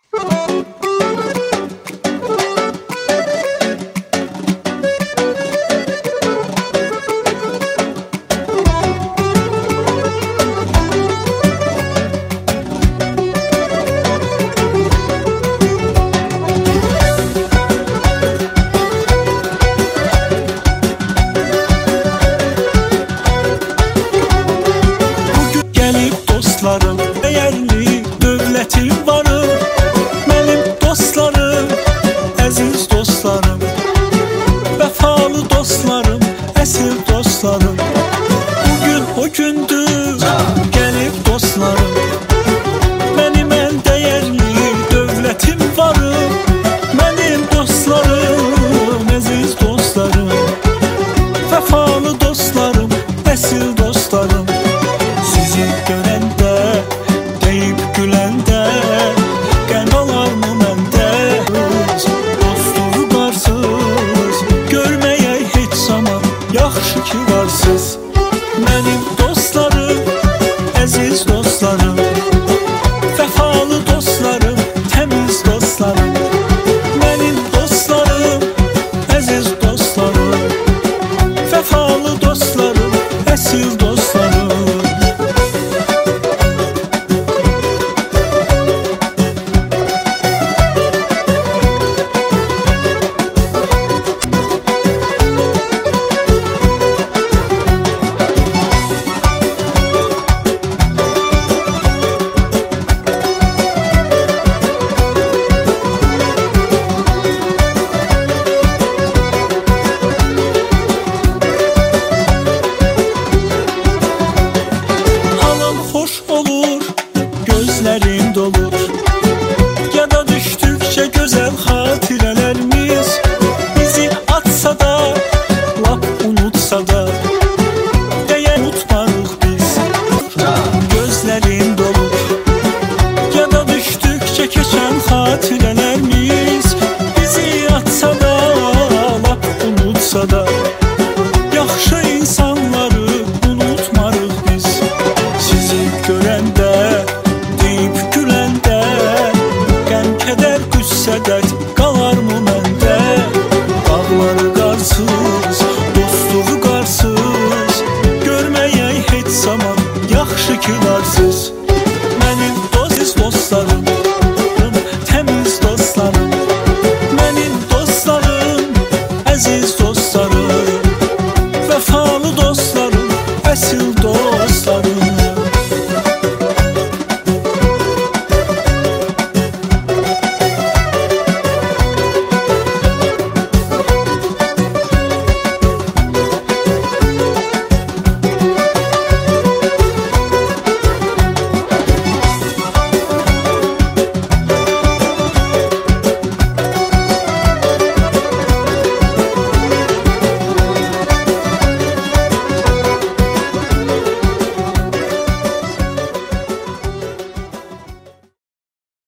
Dostlarım, değerli dövlətim varım, mənim dostlarım, əziz dostlarım, vəfalı dostlarım, əsl dostlarım. Bugün o gündür, gəlib dostlarım, mənim ən dəyərli dövlətim varım, mənim dostlarım, əziz dostlarım, vəfalı dostlarım, əsl dostlarım. Sizi görəndə, deyib güləndə, qəm alarmı məndə? Dostluğu qarsız, görməyək heç zaman, yaxşı ki varsız. Mənim dostlarım, əziz dostlarım, vəfalı dostlarım, təmiz dostlarım. Mənim dostlarım, əziz dostlarım, vəfalı dostlarım, əsl dostlarım. Hoş olur, gözlerim dolur, ya da düştükçe güzel hatıreler.